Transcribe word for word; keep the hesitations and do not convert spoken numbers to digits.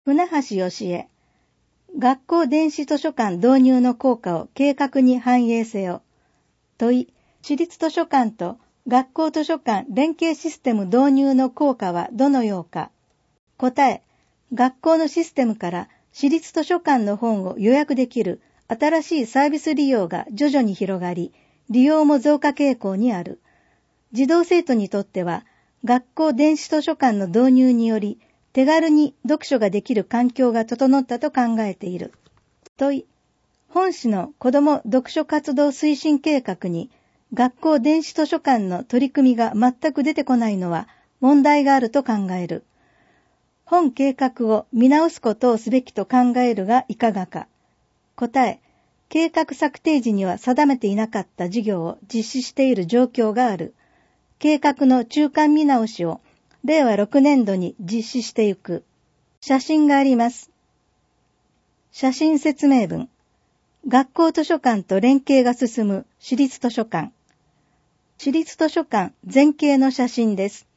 船橋義恵、学校電子図書館導入の効果を計画に反映せよ。問い、私立図書館と学校図書館連携システム導入の効果はどのようか。答え、学校のシステムから私立図書館の本を予約できる新しいサービス利用が徐々に広がり、利用も増加傾向にある。児童生徒にとっては、学校電子図書館の導入により、手軽に読書ができる環境が整ったと考えている。問い、本市の子ども読書活動推進計画に、学校電子図書館の取り組みが全く出てこないのは問題があると考える。本計画を見直すことをすべきと考えるがいかがか。答え、計画策定時には定めていなかった事業を実施している状況がある。計画の中間見直しをれいわろくねんどに実施していく。写真があります。写真説明文。学校図書館と連携が進む私立図書館。私立図書館全景の写真です。